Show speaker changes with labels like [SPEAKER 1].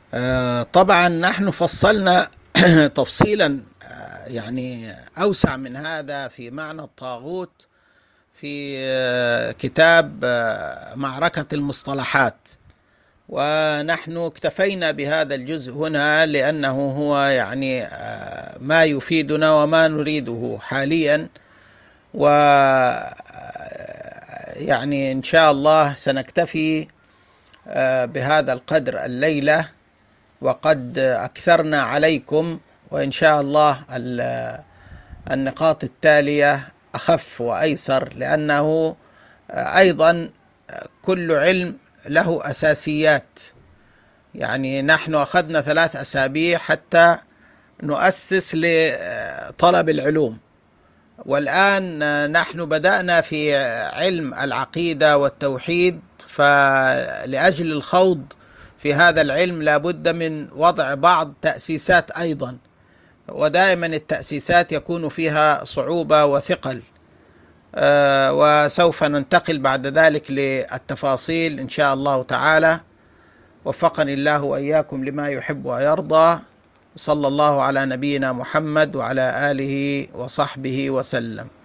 [SPEAKER 1] طبعا نحن فصلنا تفصيلا يعني أوسع من هذا في معنى الطاغوت في كتاب معركة المصطلحات، ونحن اكتفينا بهذا الجزء هنا لأنه هو يعني ما يفيدنا وما نريده حاليا. و يعني إن شاء الله سنكتفي بهذا القدر الليلة، وقد أكثرنا عليكم، وإن شاء الله النقاط التالية أخف وأيسر، لأنه أيضا كل علم له أساسيات. يعني نحن أخذنا 3 أسابيع حتى نؤسس لطلب العلوم، والآن نحن بدأنا في علم العقيدة والتوحيد، فلأجل الخوض في هذا العلم لابد من وضع بعض تأسيسات أيضا، ودائما التأسيسات يكون فيها صعوبة وثقل. وسوف ننتقل بعد ذلك للتفاصيل إن شاء الله تعالى. وفقني الله وإياكم لما يحب ويرضى. صلى الله على نبينا محمد وعلى آله وصحبه وسلم.